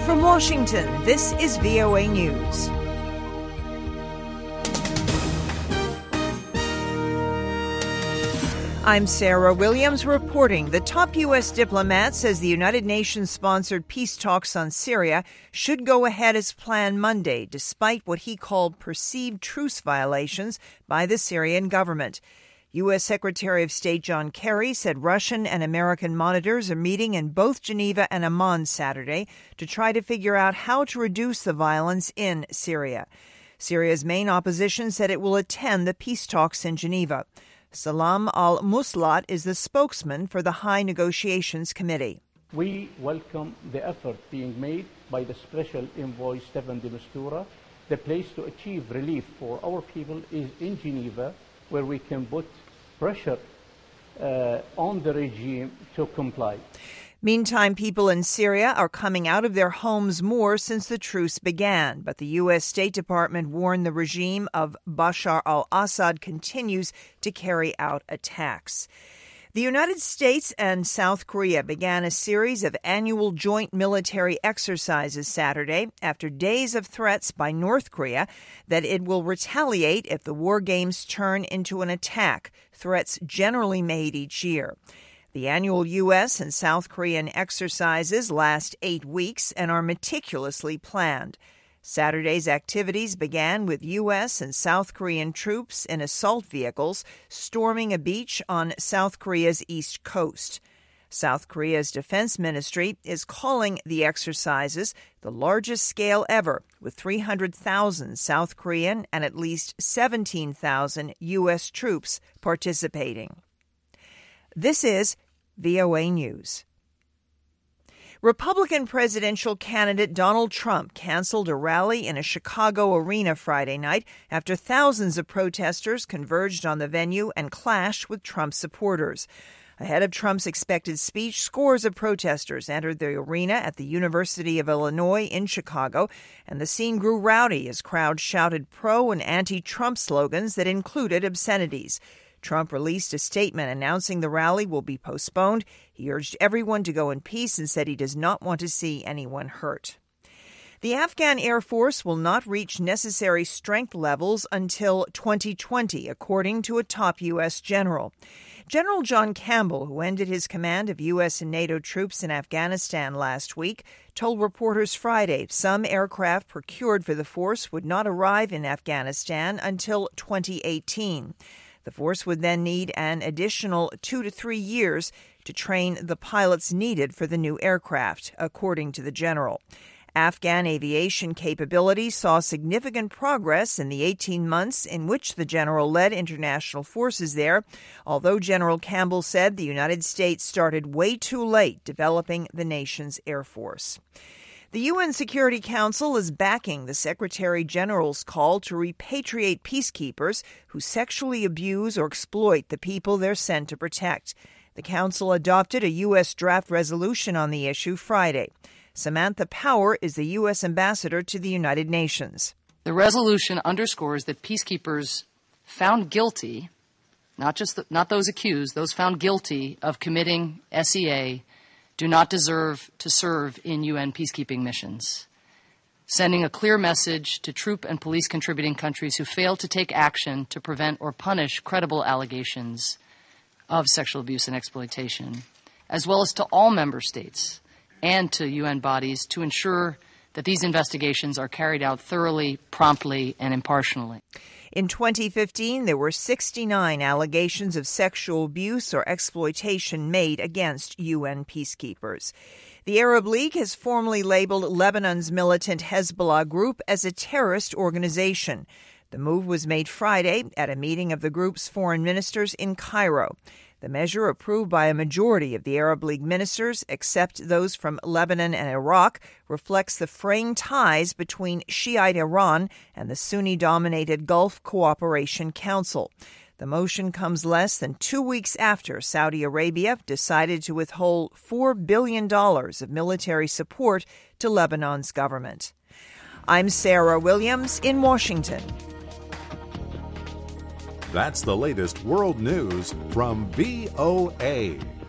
From Washington, this is VOA News. I'm Sarah Williams reporting. The top U.S. diplomat says the United Nations-sponsored peace talks on Syria should go ahead as planned Monday, despite what he called perceived truce violations by the Syrian government. U.S. Secretary of State John Kerry said Russian and American monitors are meeting in both Geneva and Amman Saturday to try to figure out how to reduce the violence in Syria. Syria's main opposition said it will attend the peace talks in Geneva. Salam al-Muslat is the spokesman for the High Negotiations Committee. We welcome the effort being made by the Special Envoy Stefan de Mistura. The place to achieve relief for our people is in Geneva, where we can put pressure on the regime to comply. Meantime, people in Syria are coming out of their homes more since the truce began, but the U.S. State Department warned the regime of Bashar al-Assad continues to carry out attacks. The United States and South Korea began a series of annual joint military exercises Saturday after days of threats by North Korea that it will retaliate if the war games turn into an attack, threats generally made each year. The annual U.S. and South Korean exercises last 8 weeks and are meticulously planned. Saturday's activities began with U.S. and South Korean troops in assault vehicles storming a beach on South Korea's east coast. South Korea's defense ministry is calling the exercises the largest scale ever, with 300,000 South Korean and at least 17,000 U.S. troops participating. This is VOA News. Republican presidential candidate Donald Trump canceled a rally in a Chicago arena Friday night after thousands of protesters converged on the venue and clashed with Trump supporters. Ahead of Trump's expected speech, scores of protesters entered the arena at the University of Illinois in Chicago, and the scene grew rowdy as crowds shouted pro- and anti-Trump slogans that included obscenities. Trump released a statement announcing the rally will be postponed. He urged everyone to go in peace and said he does not want to see anyone hurt. The Afghan Air Force will not reach necessary strength levels until 2020, according to a top U.S. general. General John Campbell, who ended his command of U.S. and NATO troops in Afghanistan last week, told reporters Friday some aircraft procured for the force would not arrive in Afghanistan until 2018. The force would then need an additional 2 to 3 years to train the pilots needed for the new aircraft, according to the general. Afghan aviation capability saw significant progress in the 18 months in which the general led international forces there, although General Campbell said the United States started way too late developing the nation's air force. The UN Security Council is backing the Secretary General's call to repatriate peacekeepers who sexually abuse or exploit the people they're sent to protect. The Council adopted a U.S. draft resolution on the issue Friday. Samantha Power is the U.S. ambassador to the United Nations. The resolution underscores that peacekeepers found guilty, not those accused, those found guilty of committing SEA, do not deserve to serve in UN peacekeeping missions, sending a clear message to troop and police contributing countries who fail to take action to prevent or punish credible allegations of sexual abuse and exploitation, as well as to all member states and to UN bodies to ensure that these investigations are carried out thoroughly, promptly, and impartially. In 2015, there were 69 allegations of sexual abuse or exploitation made against UN peacekeepers. The Arab League has formally labeled Lebanon's militant Hezbollah group as a terrorist organization. The move was made Friday at a meeting of the group's foreign ministers in Cairo. The measure, approved by a majority of the Arab League ministers, except those from Lebanon and Iraq, reflects the fraying ties between Shiite Iran and the Sunni-dominated Gulf Cooperation Council. The motion comes less than 2 weeks after Saudi Arabia decided to withhold $4 billion of military support to Lebanon's government. I'm Sarah Williams in Washington. That's the latest world news from VOA.